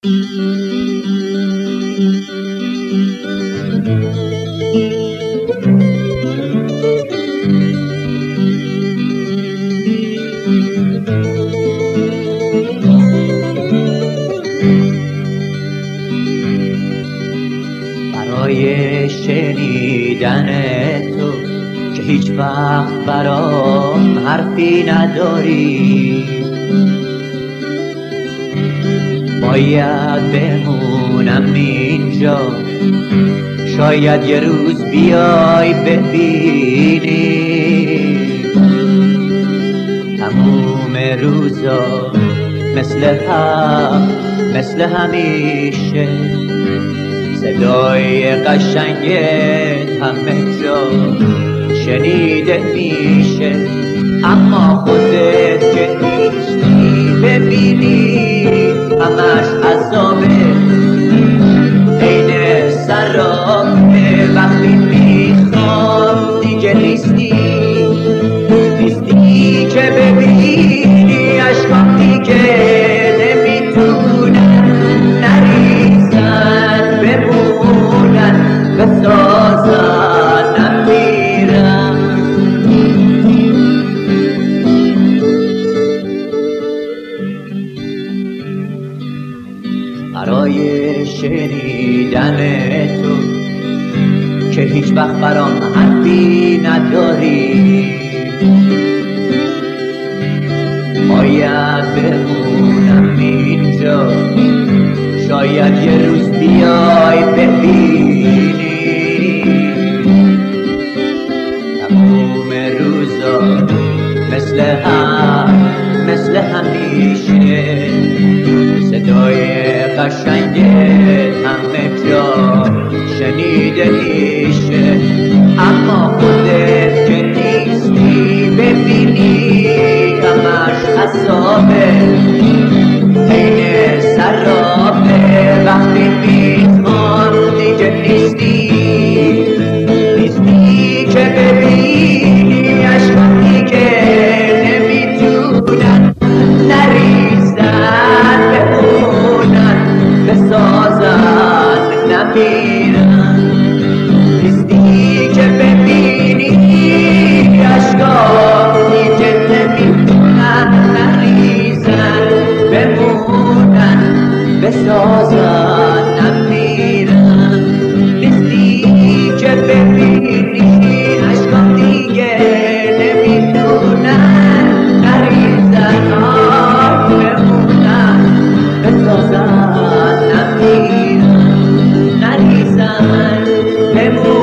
برای شنیدن تو که هیچ وقت برام حرفی نداری، باید بمونم اینجا، شاید یه روز بیای ببینی. تموم روزا مثل همیشه، صدای قشنگت همه جا شنیده میشه، اما خودت که نیستی ببینی همش عذابه، عین سرابه. وقتی میخوام دیگه نیستی که ببینی عشقام دیگه نمیتونن نریزن، بمونن بسازن نمیرن. برای شنیدن تو که هیچ وقت برام حرفی نداری، باید بمونم اینجا، شاید یه روز بیای ببینی. تموم روزا مثل همیشه، صدای قشنگت همه جا شنیده میشه، اما خودت که نیستی ببینی همش عذابه، عین سرابه. وقتی میخوام دیگه نیستی که ببینی عشقام دیگه نمیتونن نریزن، بمونن بسازن نمیرن. نیستی که ببینی عشقام دیگه نمیتونن نریزن، بمونن بسازن نمیرن. نیستی که ببینی عشقام دیگه نمیتونن نریزن، بمونن بسازن نمیرن، نریزن بمونن.